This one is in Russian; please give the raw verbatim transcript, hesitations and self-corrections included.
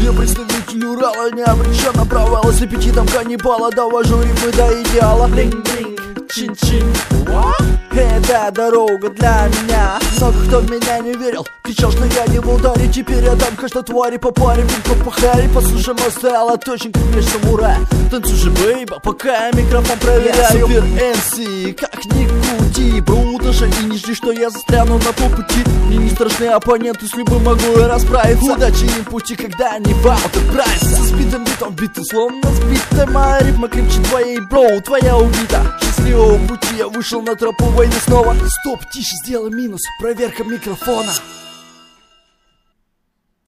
Я представитель Урала, не обречен провал. С аппетитом каннибала довожу рифмы до идеала. Блинг-блинг, чин-чин. Это дорога для меня. Много кто в меня не верил, кричал, что я не в ударе. Теперь я дам каждой твари по паре. Пинг по харе, послушай мой стайл, а точно как меч самурая. Танцуй же, бейба, пока я микрофон проверяю. Я супер эм си, как ни крути. Бруто шаги, не жди, что я застряну на полпути. Мне не страшны оппоненты, с любым могу я расправиться. Удачи им пути, когда они в ауто-прайсе. Со спидом битом биты, словно сбитая. Моя рифма крепче твоей, броу, твоя убита. Счастливого пути, я вышел на тропу войны снова. Стоп, тише, сделай минус, проверка микрофона.